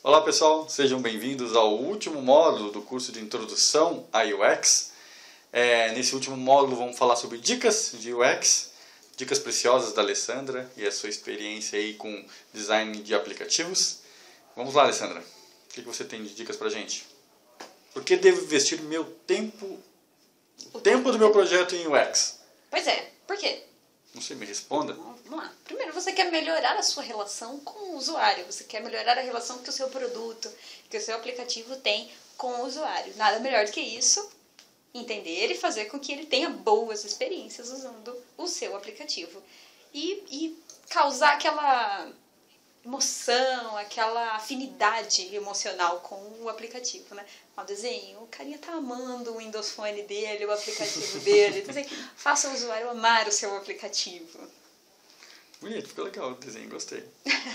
Olá pessoal, sejam bem-vindos ao último módulo do curso de Introdução à UX. Nesse último módulo vamos falar sobre dicas de UX, dicas preciosas da Alessandra e a sua experiência aí com design de aplicativos. Vamos lá, Alessandra, o que você tem de dicas pra gente? Por que devo investir meu tempo, o tempo do meu projeto em UX? Pois é, por quê? Não sei, me responda. Vamos lá. Primeiro, você quer melhorar a sua relação com o usuário. Você quer melhorar a relação que o seu produto, que o seu aplicativo tem com o usuário. Nada melhor do que isso, entender e fazer com que ele tenha boas experiências usando o seu aplicativo. E causar aquela emoção, aquela afinidade emocional com o aplicativo, né? O desenho, o carinha tá amando o Windows Phone dele, o aplicativo dele. Então, assim, faça o usuário amar o seu aplicativo. Bonito, ficou legal o desenho, gostei.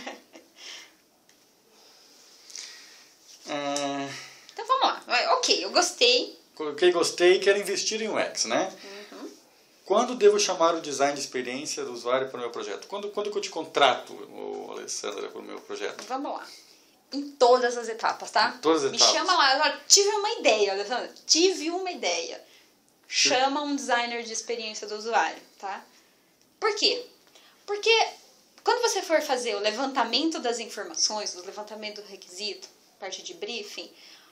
Então vamos lá. Ok, eu gostei. Coloquei gostei e quero investir em UX, né? Uhum. Quando devo chamar o design de experiência do usuário para o meu projeto? Quando que eu te contrato, Alessandra, para o meu projeto? Vamos lá. Em todas as etapas, tá? Em todas as etapas. Me chama lá. Agora, tive uma ideia, Alessandra. Tive uma ideia. Chama um designer de experiência do usuário, tá? Por quê? Porque quando você for fazer o levantamento das informações, o levantamento do requisito, parte de briefing,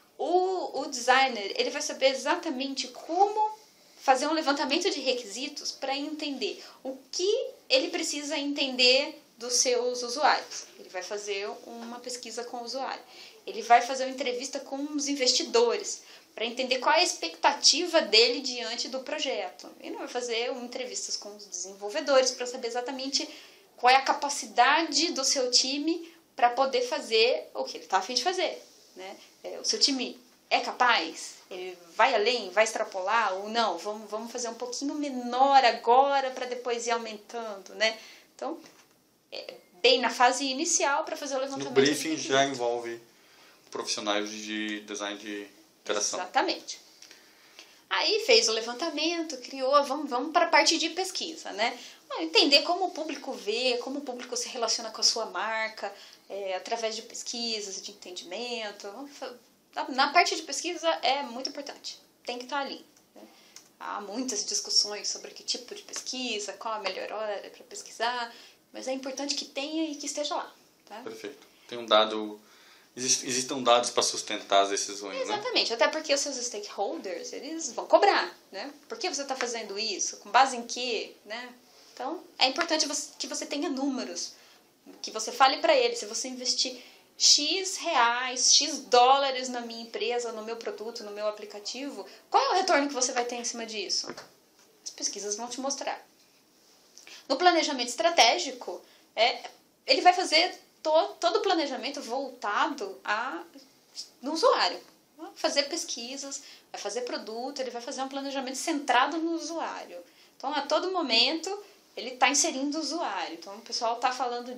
o designer ele vai saber exatamente como fazer um levantamento de requisitos para entender o que ele precisa entender dos seus usuários. Ele vai fazer uma pesquisa com o usuário. Ele vai fazer uma entrevista com os investidores para entender qual é a expectativa dele diante do projeto. Ele vai fazer entrevistas com os desenvolvedores para saber exatamente qual é a capacidade do seu time para poder fazer o que ele está a fim de fazer, né? O seu time é capaz? Ele vai além? Vai extrapolar? Ou não? Vamos fazer um pouquinho menor agora para depois ir aumentando, né? Então, bem na fase inicial para fazer o levantamento. No briefing já envolve profissionais de design de interação. Exatamente. Aí fez o levantamento, criou, vamos para a parte de pesquisa, né? Entender como o público vê, como o público se relaciona com a sua marca, através de pesquisas, de entendimento. Na parte de pesquisa é muito importante, tem que estar ali, né? Há muitas discussões sobre que tipo de pesquisa, qual a melhor hora para pesquisar, mas é importante que tenha e que esteja lá, tá? Perfeito. Tem um dado, existem dados para sustentar as decisões, Exatamente, até porque os seus stakeholders, eles vão cobrar, né? Por que você está fazendo isso? Com base em quê? Né? Então, é importante que você tenha números, que você fale para eles, se você investir X reais, X dólares na minha empresa, no meu produto, no meu aplicativo, qual é o retorno que você vai ter em cima disso? As pesquisas vão te mostrar. No planejamento estratégico, ele vai fazer todo o planejamento voltado no usuário. Vai fazer pesquisas, vai fazer produto, ele vai fazer um planejamento centrado no usuário. Então, a todo momento, ele está inserindo o usuário. Então, o pessoal está falando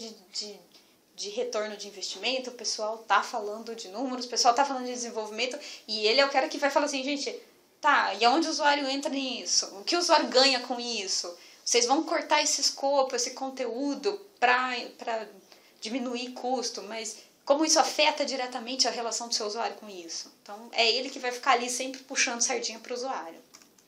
de retorno de investimento, o pessoal está falando de números, o pessoal está falando de desenvolvimento, e ele é o cara que vai falar assim, gente, tá, e aonde o usuário entra nisso? O que o usuário ganha com isso? Vocês vão cortar esse escopo, esse conteúdo para diminuir custo, mas como isso afeta diretamente a relação do seu usuário com isso? Então, é ele que vai ficar ali sempre puxando sardinha para o usuário.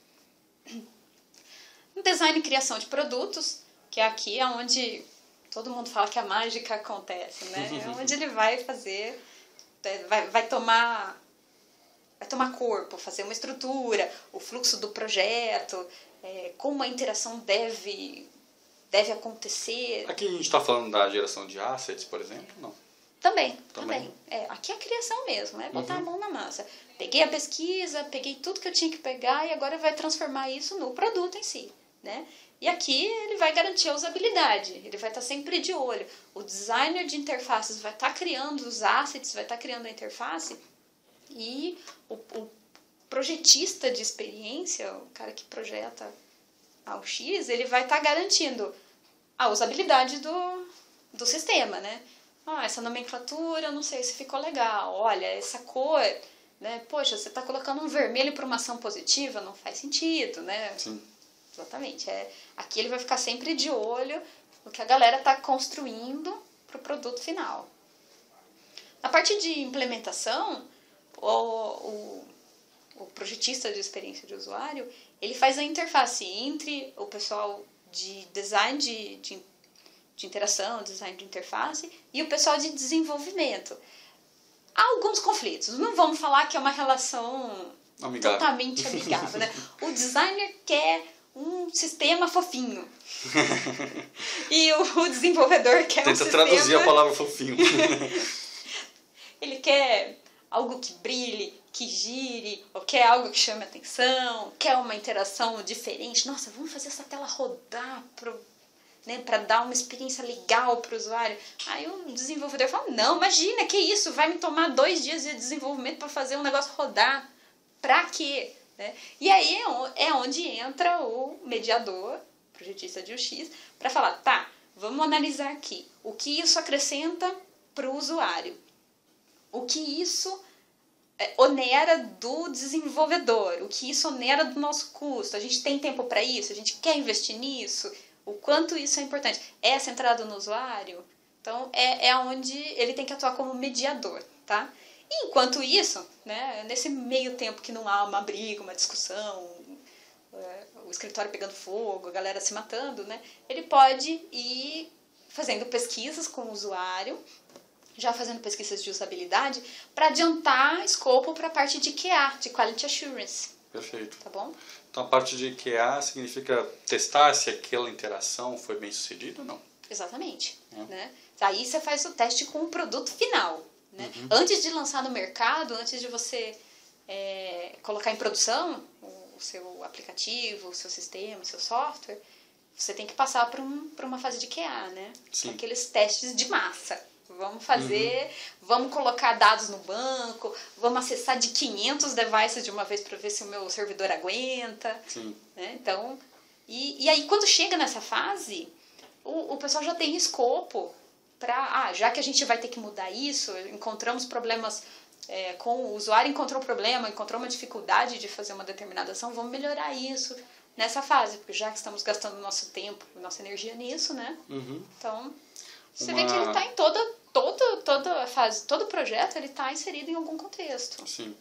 No design e criação de produtos, que é aqui onde todo mundo fala que a mágica acontece, né? É onde ele vai fazer, vai tomar corpo, fazer uma estrutura, o fluxo do projeto, como a interação deve acontecer. Aqui a gente está falando da geração de assets, por exemplo? Não. Também. Aqui é a criação mesmo, botar a mão na massa. Peguei a pesquisa, peguei tudo que eu tinha que pegar e agora vai transformar isso no produto em si, né? E aqui ele vai garantir a usabilidade, ele vai estar sempre de olho. O designer de interfaces vai estar criando os assets, vai estar criando a interface e o projetista de experiência, o cara que projeta a UX, ele vai estar garantindo a usabilidade do sistema, né? Essa nomenclatura, não sei se ficou legal. Olha, essa cor, né? Poxa, você está colocando um vermelho para uma ação positiva, não faz sentido, né? Sim. Exatamente. Aqui ele vai ficar sempre de olho no que a galera está construindo para o produto final. A parte de implementação, o projetista de experiência de usuário, ele faz a interface entre o pessoal de design de interação, design de interface, e o pessoal de desenvolvimento. Há alguns conflitos. Não vamos falar que é uma relação amigável. Totalmente amigável, né? O designer quer um sistema fofinho. E o desenvolvedor quer um sistema... Tenta traduzir a palavra fofinho. Ele quer algo que brilhe, que gire, ou quer algo que chame atenção, quer uma interação diferente. Nossa, vamos fazer essa tela rodar para dar uma experiência legal para o usuário. Aí o desenvolvedor fala, não, imagina, que isso? Vai me tomar 2 dias de desenvolvimento para fazer um negócio rodar. Pra quê? Né? E aí é onde entra o mediador, projetista de UX, para falar, tá, vamos analisar aqui o que isso acrescenta para o usuário. O que isso onera do desenvolvedor, o que isso onera do nosso custo. A gente tem tempo para isso? A gente quer investir nisso? O quanto isso é importante? É centrado no usuário? Então, é onde ele tem que atuar como mediador, tá? E enquanto isso, né, nesse meio tempo que não há uma briga, uma discussão, o escritório pegando fogo, a galera se matando, né, ele pode ir fazendo pesquisas com o usuário, já fazendo pesquisas de usabilidade, para adiantar escopo para a parte de QA, de Quality Assurance. Perfeito. Tá bom? Então, a parte de QA significa testar se aquela interação foi bem sucedida ou não. Exatamente. Né? Aí você faz o teste com o produto final. Né? Uhum. Antes de lançar no mercado, antes de você colocar em produção o seu aplicativo, o seu sistema, o seu software, você tem que passar por uma fase de QA, né? Sim. Aqueles testes de massa. Vamos fazer, vamos colocar dados no banco, vamos acessar de 500 devices de uma vez para ver se o meu servidor aguenta. Sim. Né? Então, e aí quando chega nessa fase, o pessoal já tem escopo para, já que a gente vai ter que mudar isso, encontramos problemas com o usuário, encontrou problema, encontrou uma dificuldade de fazer uma determinada ação, vamos melhorar isso nessa fase, porque já que estamos gastando nosso tempo, nossa energia nisso, né? Uhum. Então, você vê que ele está em toda a fase, todo projeto ele está inserido em algum contexto. Sim.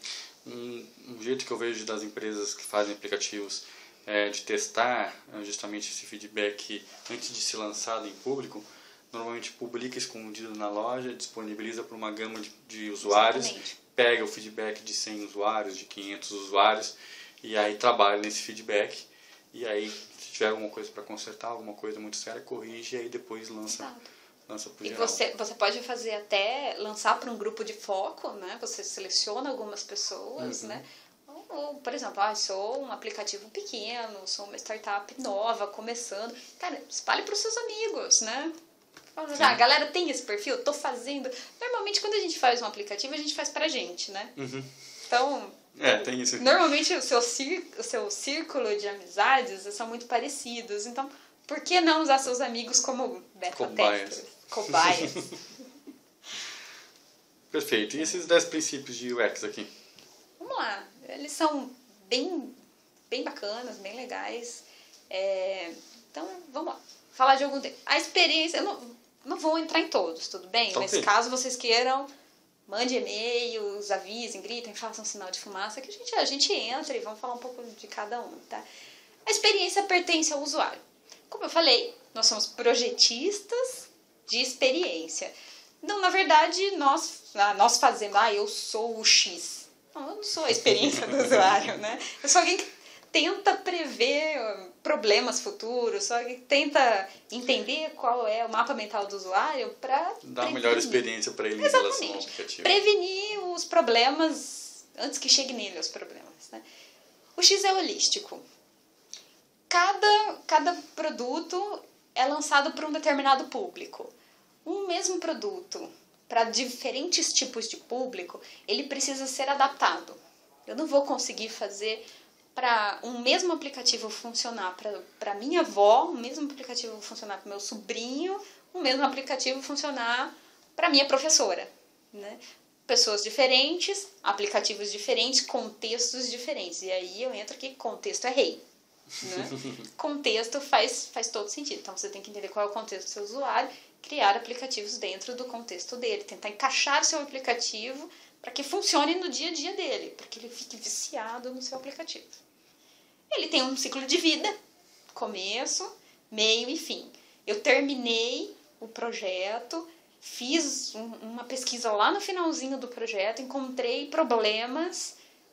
Um jeito que eu vejo das empresas que fazem aplicativos de testar justamente esse feedback antes de ser lançado em público, normalmente publica escondido na loja, disponibiliza para uma gama de usuários, Exatamente. Pega o feedback de 100 usuários, de 500 usuários, e aí trabalha nesse feedback, e aí se tiver alguma coisa para consertar, alguma coisa muito séria, corrige, e aí depois lança para o geral. E você pode fazer até lançar para um grupo de foco, né? Você seleciona algumas pessoas, né? Ou, por exemplo, sou um aplicativo pequeno, sou uma startup nova, começando. Cara, espalhe para os seus amigos, né? A galera tem esse perfil, tô fazendo. Normalmente, quando a gente faz um aplicativo, a gente faz pra gente, né? Uhum. Então, tem isso. Normalmente o seu círculo de amizades são muito parecidos. Então, por que não usar seus amigos como beta-testers? Cobaias. Perfeito. E esses 10 princípios de UX aqui? Vamos lá. Eles são bem bacanas, bem legais. Então, vamos lá. Falar de algum tempo. A experiência, eu não vou entrar em todos, tudo bem? Então, mas caso vocês queiram, mande e-mails, avisem, gritem, façam sinal de fumaça, que a gente entra e vamos falar um pouco de cada um, tá? A experiência pertence ao usuário. Como eu falei, nós somos projetistas de experiência. Não, na verdade, nós fazemos, eu sou o X. Não, eu não sou a experiência do usuário, né? Eu sou alguém que tenta prever problemas futuros, só que tenta entender qual é o mapa mental do usuário para dar a melhor experiência para ele em relação ao aplicativo. Prevenir os problemas antes que chegue nele os problemas, né? O X é holístico. Cada produto é lançado para um determinado público. Um mesmo produto para diferentes tipos de público, ele precisa ser adaptado. Eu não vou conseguir fazer para um mesmo aplicativo funcionar para minha avó, um mesmo aplicativo funcionar para meu sobrinho, um mesmo aplicativo funcionar para minha professora, né? Pessoas diferentes, aplicativos diferentes, contextos diferentes. E aí eu entro aqui, contexto é rei. Né? Contexto faz todo sentido. Então, você tem que entender qual é o contexto do seu usuário, criar aplicativos dentro do contexto dele, tentar encaixar o seu aplicativo para que funcione no dia a dia dele, para que ele fique viciado no seu aplicativo. Ele tem um ciclo de vida, começo, meio e fim. Eu terminei o projeto, fiz uma pesquisa lá no finalzinho do projeto, encontrei problemas,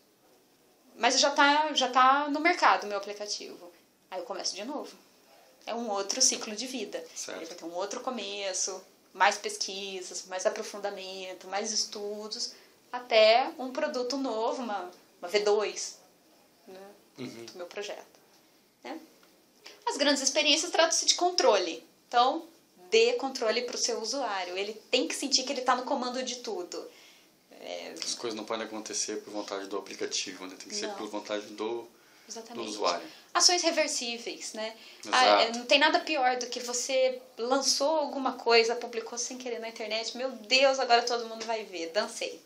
mas já tá no mercado o meu aplicativo. Aí eu começo de novo. É um outro ciclo de vida. Certo. Ele vai ter um outro começo, mais pesquisas, mais aprofundamento, mais estudos, até um produto novo, uma V2, né, do meu projeto. Né? As grandes experiências tratam-se de controle. Então, dê controle para o seu usuário. Ele tem que sentir que ele está no comando de tudo. As coisas não podem acontecer por vontade do aplicativo, né? Tem que ser por vontade do usuário. Ações reversíveis, né? Exato. Não tem nada pior do que você lançou alguma coisa, publicou sem querer na internet. Meu Deus, agora todo mundo vai ver. Dancei.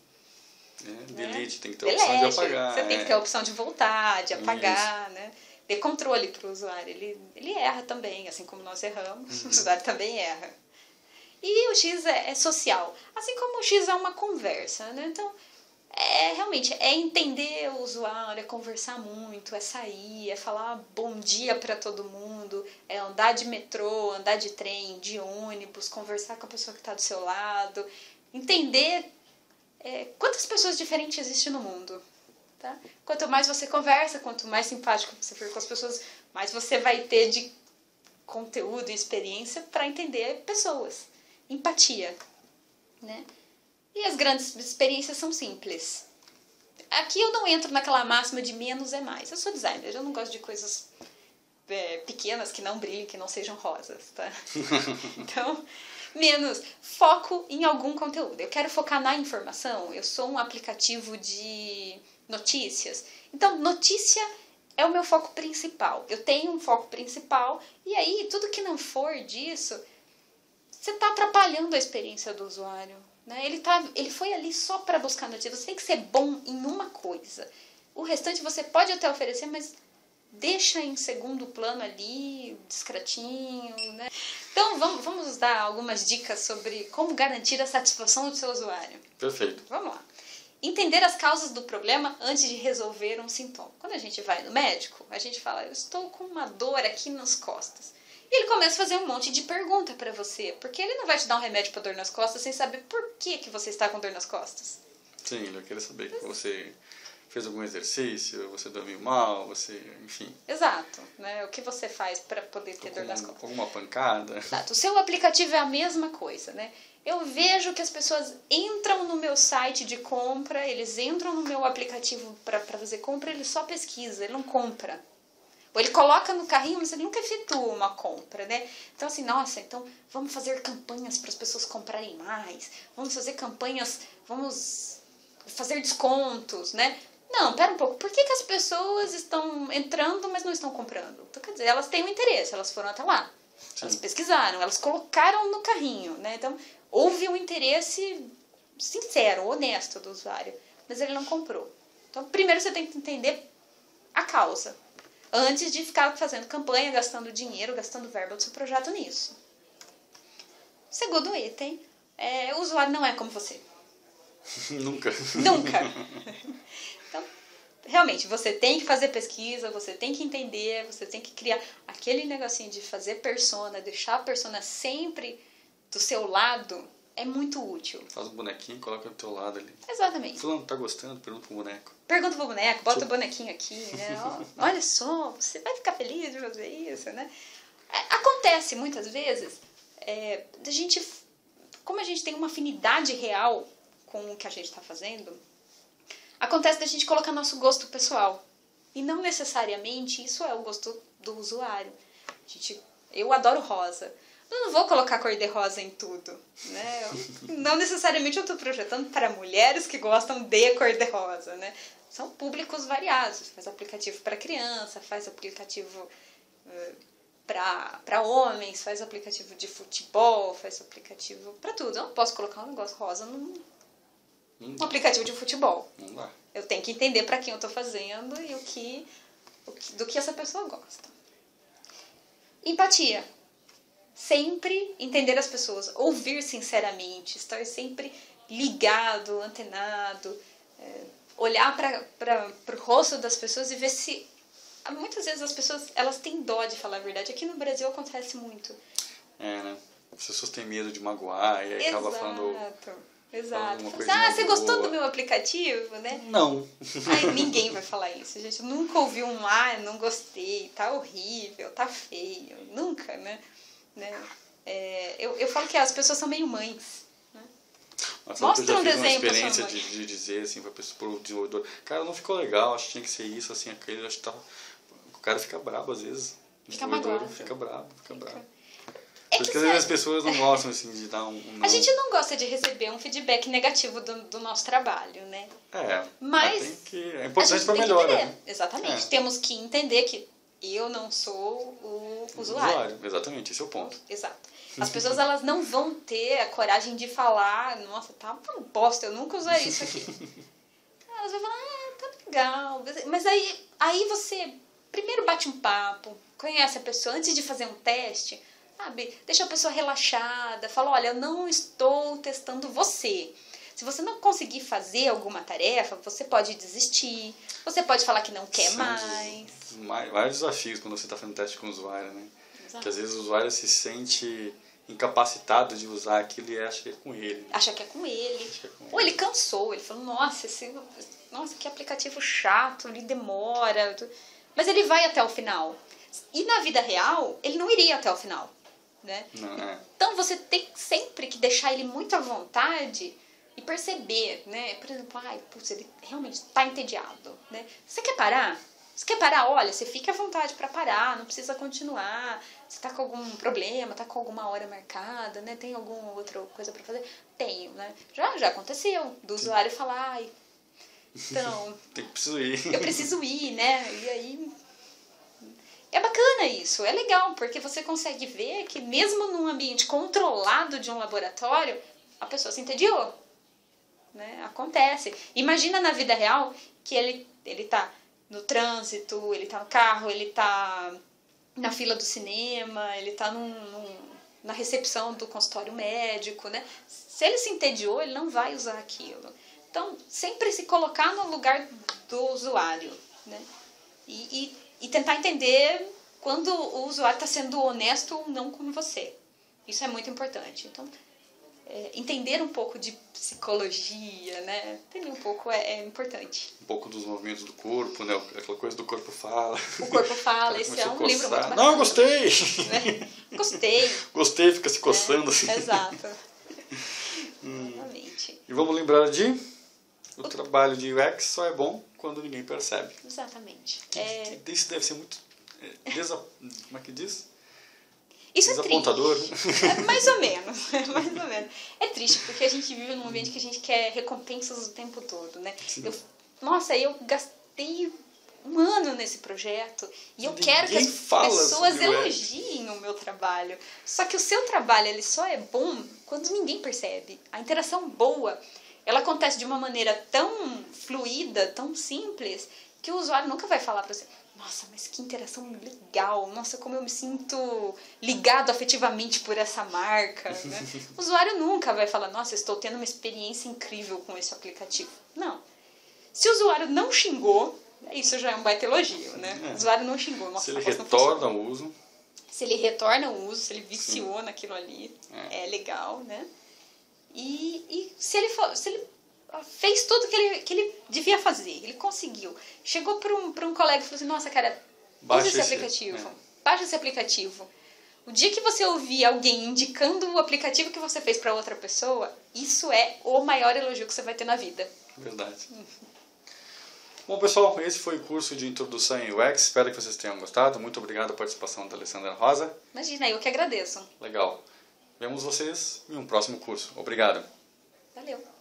Delete, tem que ter a Delete, opção de apagar. Você tem que ter a opção de voltar, de apagar, né? Ter controle para o usuário. Ele erra também, assim como nós erramos, o usuário também erra. E o X é social, assim como o X é uma conversa, né? Então, realmente, é entender o usuário, é conversar muito, é sair, é falar bom dia para todo mundo, é andar de metrô, andar de trem, de ônibus, conversar com a pessoa que está do seu lado, entender quantas pessoas diferentes existem no mundo. Tá? Quanto mais você conversa, quanto mais simpático você for com as pessoas, mais você vai ter de conteúdo e experiência para entender pessoas. Empatia. Né? E as grandes experiências são simples. Aqui eu não entro naquela máxima de menos é mais. Eu sou designer, eu não gosto de coisas pequenas que não brilhem, que não sejam rosas. Tá? Então, menos foco em algum conteúdo. Eu quero focar na informação. Eu sou um aplicativo de notícias. Então, notícia é o meu foco principal. Eu tenho um foco principal e aí tudo que não for disso, você está atrapalhando a experiência do usuário. Né? Ele foi ali só para buscar notícias. Você tem que ser bom em uma coisa. O restante você pode até oferecer, mas deixa em segundo plano ali, discretinho, né? Então, vamos dar algumas dicas sobre como garantir a satisfação do seu usuário. Perfeito. Vamos lá. Entender as causas do problema antes de resolver um sintoma. Quando a gente vai no médico, a gente fala, eu estou com uma dor aqui nas costas. E ele começa a fazer um monte de pergunta para você, porque ele não vai te dar um remédio para dor nas costas sem saber por que você está com dor nas costas. Sim, ele vai querer saber que você fez algum exercício, você dormiu mal, enfim. Exato, né? O que você faz para poder ter dor nas costas? Alguma pancada. Exato. O seu aplicativo é a mesma coisa, né? Eu vejo que as pessoas entram no meu site de compra, eles entram no meu aplicativo para fazer compra, ele só pesquisa, ele não compra. Ou ele coloca no carrinho, mas ele nunca efetua uma compra, né? Então, assim, nossa, então vamos fazer campanhas para as pessoas comprarem mais, vamos fazer campanhas, vamos fazer descontos, né? Não, pera um pouco, por que as pessoas estão entrando, mas não estão comprando? Então, quer dizer, elas têm um interesse, elas foram até lá, elas pesquisaram, elas colocaram no carrinho, né? Então, houve um interesse sincero, honesto do usuário, mas ele não comprou. Então, primeiro você tem que entender a causa, antes de ficar fazendo campanha, gastando dinheiro, gastando verba do seu projeto nisso. Segundo item, o usuário não é como você. Nunca. Nunca. Então, realmente, você tem que fazer pesquisa, você tem que entender, você tem que criar aquele negocinho de fazer persona, deixar a persona sempre do seu lado, é muito útil. Faz um bonequinho, coloca do teu lado ali. Exatamente. Fulano, tá gostando? Pergunta pro boneco. Pergunta pro boneco, bota o bonequinho aqui, né? Olha só, você vai ficar feliz de fazer isso, né? Acontece muitas vezes, como a gente tem uma afinidade real com o que a gente está fazendo, acontece da gente colocar nosso gosto pessoal. E não necessariamente isso é o gosto do usuário. Eu adoro rosa. Eu não vou colocar cor-de-rosa em tudo. Né? Não necessariamente eu estou projetando para mulheres que gostam de cor-de-rosa. Né? São públicos variados. Faz aplicativo para criança, faz aplicativo para homens, faz aplicativo de futebol, faz aplicativo para tudo. Eu não posso colocar um negócio rosa num aplicativo de futebol. Não dá. Eu tenho que entender para quem eu estou fazendo e o que do que essa pessoa gosta. Empatia. Sempre entender as pessoas, ouvir sinceramente, estar sempre ligado, antenado, olhar para o rosto das pessoas e ver se... Muitas vezes as pessoas elas têm dó de falar a verdade. Aqui no Brasil acontece muito. Né? As pessoas têm medo de magoar e aí acaba falando... Exato. Você gostou do meu aplicativo, né? Não. Ai, ninguém vai falar isso, gente. Eu nunca ouvi não gostei, tá horrível, tá feio. Nunca, né? Eu falo que as pessoas são meio mães. Né? Mostra um desenho pra sua mãe. Eu já fiz uma experiência de dizer assim pro desenvolvedor, cara, não ficou legal, acho que tinha que ser isso, assim, aquele, acho que tá... O cara fica brabo às vezes. Fica magoado. Fica brabo. Por isso que às vezes as pessoas não gostam assim, de dar A gente não gosta de receber um feedback negativo do nosso trabalho, né? Mas é importante para melhorar. Né? Exatamente. Temos que entender que eu não sou o usuário. Exatamente, esse é o ponto. Exato. As pessoas elas não vão ter a coragem de falar, nossa, tá uma bosta, eu nunca usei isso aqui. Elas vão falar, tá legal. Mas aí você primeiro bate um papo, conhece a pessoa antes de fazer um teste. Sabe? Deixa a pessoa relaxada, fala, olha, eu não estou testando você. Se você não conseguir fazer alguma tarefa, você pode desistir, você pode falar que não quer mais. Vários desafios quando você está fazendo teste com o usuário, né? Exato. Que às vezes o usuário se sente incapacitado de usar aquilo e acha que é com ele. Né? Acha que é com ele. Ou ele cansou, ele falou, nossa, que aplicativo chato, ele demora. Mas ele vai até o final. E na vida real, ele não iria até o final. Né? Então você tem sempre que deixar ele muito à vontade e perceber, né? Por exemplo, ele realmente está entediado, né? Você quer parar? Olha, você fica à vontade para parar, não precisa continuar. Você está com algum problema, está com alguma hora marcada, né? Tem alguma outra coisa para fazer? Tenho, né? Já aconteceu do usuário falar, então, eu preciso ir, né? E aí é bacana isso, é legal, porque você consegue ver que mesmo num ambiente controlado de um laboratório, a pessoa se entediou. Né? Acontece. Imagina na vida real que ele tá no trânsito, ele tá no carro, ele tá na fila do cinema, ele tá na recepção do consultório médico, né? Se ele se entediou, ele não vai usar aquilo. Então, sempre se colocar no lugar do usuário, né? E tentar entender quando o usuário está sendo honesto ou não com você. Isso é muito importante. Então, entender um pouco de psicologia, né? Entender um pouco é importante. Um pouco dos movimentos do corpo, né? Aquela coisa do corpo fala. O corpo fala, esse é um livro muito bacana. Não, gostei! Né? Gostei. Gostei, fica se coçando assim. Exato. Exatamente. E vamos lembrar o trabalho de UX só é bom quando ninguém percebe. Exatamente. Isso deve ser muito... como é que diz? Isso desapontador. É triste. Mais ou menos. É triste, porque a gente vive num ambiente que a gente quer recompensas o tempo todo, né? Eu gastei um ano nesse projeto e eu quero que as pessoas elogiem o meu trabalho. Só que o seu trabalho ele só é bom quando ninguém percebe. A interação boa, ela acontece de uma maneira tão fluida, tão simples, que o usuário nunca vai falar para você, nossa, mas que interação legal, nossa, como eu me sinto ligado afetivamente por essa marca. Né? O usuário nunca vai falar, nossa, estou tendo uma experiência incrível com esse aplicativo. Não. Se o usuário não xingou, isso já é um baita elogio, né? O usuário não xingou. Nossa, se ele retorna o uso. Se ele retorna o uso, se ele viciou naquilo ali, é legal, né? E se ele fez tudo que ele devia fazer, ele conseguiu. Chegou para um colega e falou assim, nossa, cara, usa esse aplicativo. Baixa esse aplicativo. O dia que você ouvir alguém indicando o aplicativo que você fez para outra pessoa, isso é o maior elogio que você vai ter na vida. Verdade. Bom, pessoal, esse foi o curso de Introdução em UX. Espero que vocês tenham gostado. Muito obrigado a participação da Alessandra Rosa. Imagina, eu que agradeço. Legal. Vemos vocês em um próximo curso. Obrigado. Valeu.